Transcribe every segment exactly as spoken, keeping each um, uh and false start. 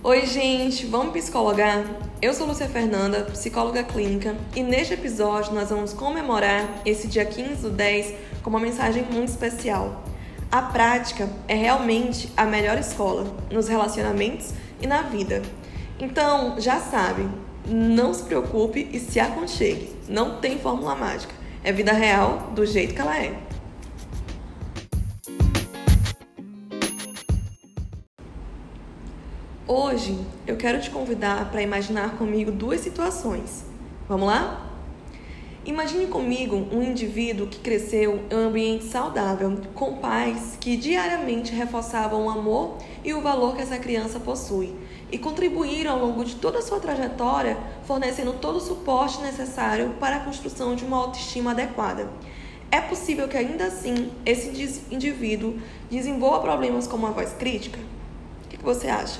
Oi, gente, vamos psicologar? Eu sou Lúcia Fernanda, psicóloga clínica, e neste episódio nós vamos comemorar esse dia quinze do dez com uma mensagem muito especial. A prática é realmente a melhor escola nos relacionamentos e na vida. Então, já sabe, não se preocupe e se aconchegue. Não tem fórmula mágica. É vida real do jeito que ela é. Hoje, eu quero te convidar para imaginar comigo duas situações. Vamos lá? Imagine comigo um indivíduo que cresceu em um ambiente saudável, com pais que diariamente reforçavam o amor e o valor que essa criança possui e contribuíram ao longo de toda a sua trajetória, fornecendo todo o suporte necessário para a construção de uma autoestima adequada. É possível que ainda assim esse indivíduo desenvolva problemas como a voz crítica? O que você acha?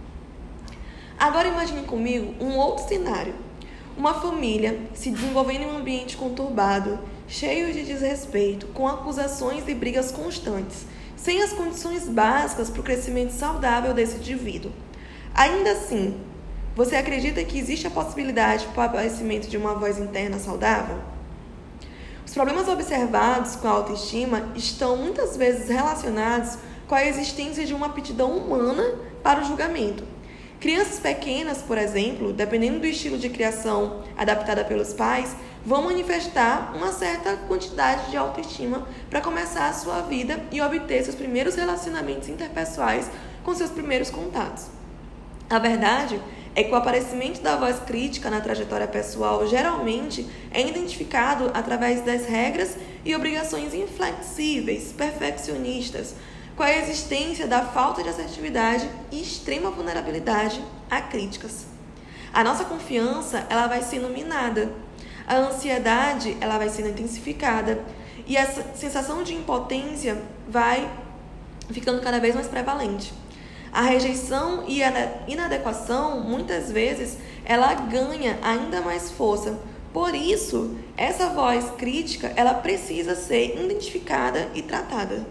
Agora imagine comigo um outro cenário. Uma família se desenvolvendo em um ambiente conturbado, cheio de desrespeito, com acusações e brigas constantes, sem as condições básicas para o crescimento saudável desse indivíduo. Ainda assim, você acredita que existe a possibilidade para o aparecimento de uma voz interna saudável? Os problemas observados com a autoestima estão muitas vezes relacionados com a existência de uma aptidão humana para o julgamento. Crianças pequenas, por exemplo, dependendo do estilo de criação adaptada pelos pais, vão manifestar uma certa quantidade de autoestima para começar a sua vida e obter seus primeiros relacionamentos interpessoais com seus primeiros contatos. A verdade é que o aparecimento da voz crítica na trajetória pessoal geralmente é identificado através das regras e obrigações inflexíveis, perfeccionistas, com a existência da falta de assertividade e extrema vulnerabilidade a críticas. A nossa confiança ela vai sendo minada, a ansiedade ela vai sendo intensificada e essa sensação de impotência vai ficando cada vez mais prevalente. A rejeição e a inadequação, muitas vezes, ela ganha ainda mais força. Por isso, essa voz crítica ela precisa ser identificada e tratada.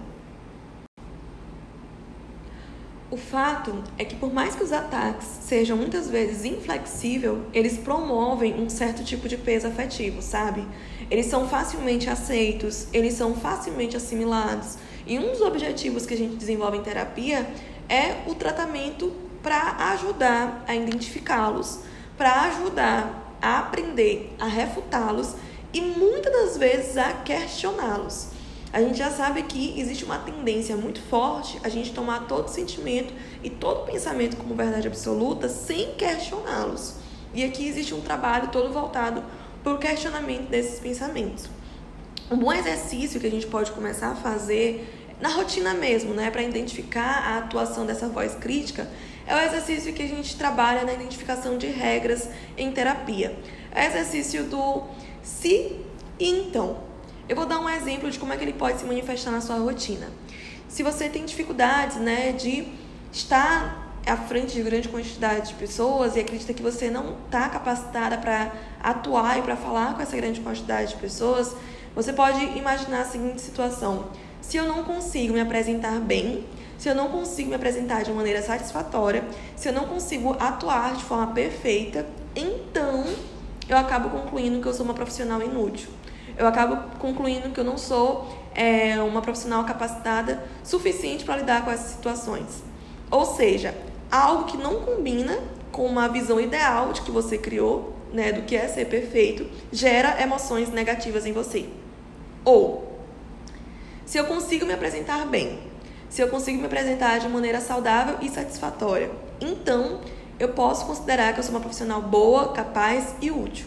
O fato é que, por mais que os ataques sejam muitas vezes inflexíveis, eles promovem um certo tipo de peso afetivo, sabe? Eles são facilmente aceitos, eles são facilmente assimilados. E um dos objetivos que a gente desenvolve em terapia é o tratamento para ajudar a identificá-los, para ajudar a aprender a refutá-los e muitas das vezes a questioná-los. A gente já sabe que existe uma tendência muito forte a gente tomar todo sentimento e todo pensamento como verdade absoluta sem questioná-los. E aqui existe um trabalho todo voltado para o questionamento desses pensamentos. Um bom exercício que a gente pode começar a fazer na rotina mesmo, né, para identificar a atuação dessa voz crítica, é o exercício que a gente trabalha na identificação de regras em terapia. É o exercício do se e então. Eu vou dar um exemplo de como é que ele pode se manifestar na sua rotina. Se você tem dificuldades, né, de estar à frente de grande quantidade de pessoas e acredita que você não está capacitada para atuar e para falar com essa grande quantidade de pessoas, você pode imaginar a seguinte situação: se eu não consigo me apresentar bem, se eu não consigo me apresentar de maneira satisfatória, se eu não consigo atuar de forma perfeita, então eu acabo concluindo que eu sou uma profissional inútil. Eu acabo concluindo que eu não sou é, uma profissional capacitada suficiente para lidar com essas situações. Ou seja, algo que não combina com uma visão ideal de que você criou, né, do que é ser perfeito, gera emoções negativas em você. Ou, se eu consigo me apresentar bem, se eu consigo me apresentar de maneira saudável e satisfatória, então eu posso considerar que eu sou uma profissional boa, capaz e útil.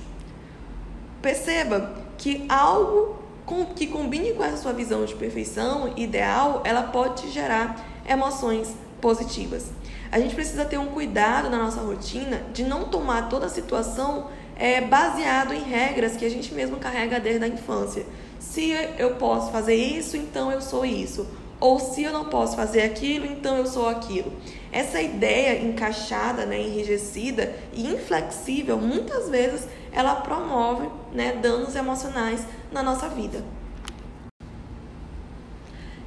Perceba que algo que combine com essa sua visão de perfeição ideal, ela pode te gerar emoções positivas. A gente precisa ter um cuidado na nossa rotina de não tomar toda a situação é, baseado em regras que a gente mesmo carrega desde a infância. Se eu posso fazer isso, então eu sou isso. Ou se eu não posso fazer aquilo, então eu sou aquilo. Essa ideia encaixada, né, enrijecida e inflexível, muitas vezes ela promove, né, danos emocionais na nossa vida.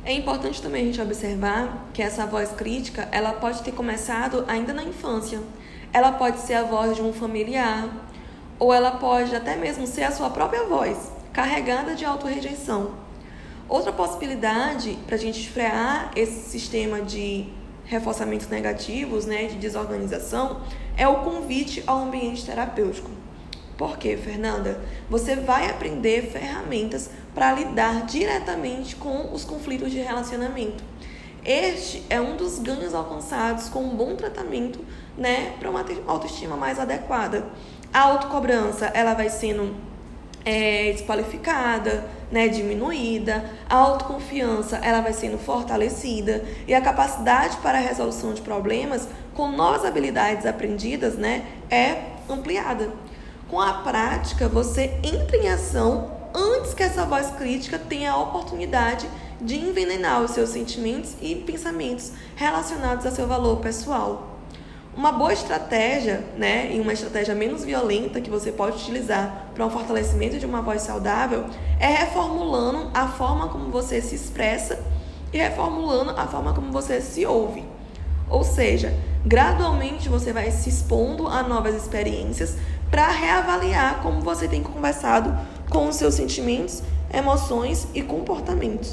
É importante também a gente observar que essa voz crítica, ela pode ter começado ainda na infância. Ela pode ser a voz de um familiar, ou ela pode até mesmo ser a sua própria voz, carregada de autorrejeição. Outra possibilidade para a gente frear esse sistema de reforçamentos negativos, né, de desorganização, é o convite ao ambiente terapêutico. Por quê, Fernanda? Você vai aprender ferramentas para lidar diretamente com os conflitos de relacionamento. Este é um dos ganhos alcançados com um bom tratamento, né, para uma autoestima mais adequada. A autocobrança, ela vai sendo é, desqualificada, né, diminuída. A autoconfiança, ela vai sendo fortalecida. E a capacidade para a resolução de problemas com novas habilidades aprendidas, né, é ampliada. Com a prática, você entra em ação antes que essa voz crítica tenha a oportunidade de envenenar os seus sentimentos e pensamentos relacionados a seu valor pessoal. Uma boa estratégia, né, e uma estratégia menos violenta que você pode utilizar para um fortalecimento de uma voz saudável é reformulando a forma como você se expressa e reformulando a forma como você se ouve. Ou seja, gradualmente você vai se expondo a novas experiências para reavaliar como você tem conversado com os seus sentimentos, emoções e comportamentos.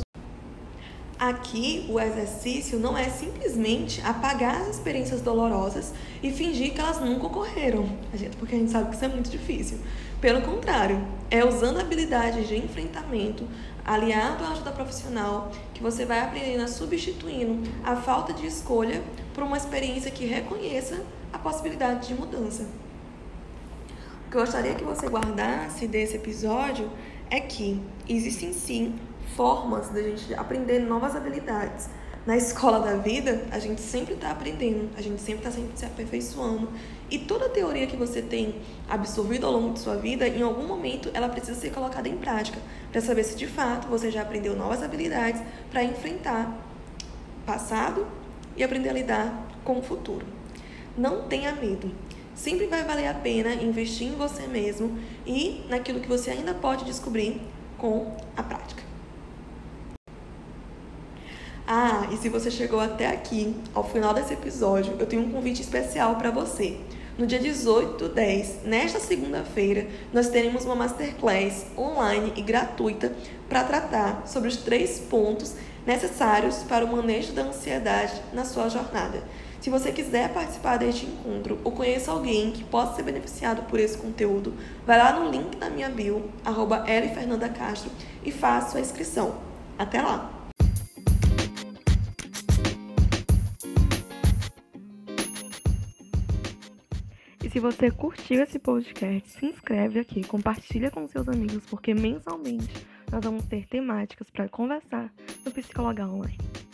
Aqui, o exercício não é simplesmente apagar as experiências dolorosas e fingir que elas nunca ocorreram, porque a gente sabe que isso é muito difícil. Pelo contrário, é usando habilidades de enfrentamento, aliado à ajuda profissional, que você vai aprendendo a substituindo a falta de escolha por uma experiência que reconheça a possibilidade de mudança. O que eu gostaria que você guardasse desse episódio é que existem sim formas da gente aprender novas habilidades. Na escola da vida, a gente sempre está aprendendo, a gente sempre está sempre se aperfeiçoando. E toda teoria que você tem absorvido ao longo de sua vida, em algum momento ela precisa ser colocada em prática, para saber se de fato você já aprendeu novas habilidades para enfrentar o passado e aprender a lidar com o futuro. Não tenha medo. Sempre vai valer a pena investir em você mesmo e naquilo que você ainda pode descobrir com a prática. Ah, e se você chegou até aqui, ao final desse episódio, eu tenho um convite especial para você. No dia dezoito do dez, nesta segunda-feira, nós teremos uma masterclass online e gratuita para tratar sobre os três pontos necessários para o manejo da ansiedade na sua jornada. Se você quiser participar deste encontro ou conheça alguém que possa ser beneficiado por esse conteúdo, vai lá no link da minha bio, arroba elifernandacastro, e faça sua inscrição. Até lá! E se você curtiu esse podcast, se inscreve aqui, compartilha com seus amigos, porque mensalmente nós vamos ter temáticas para conversar no Psicologar Online.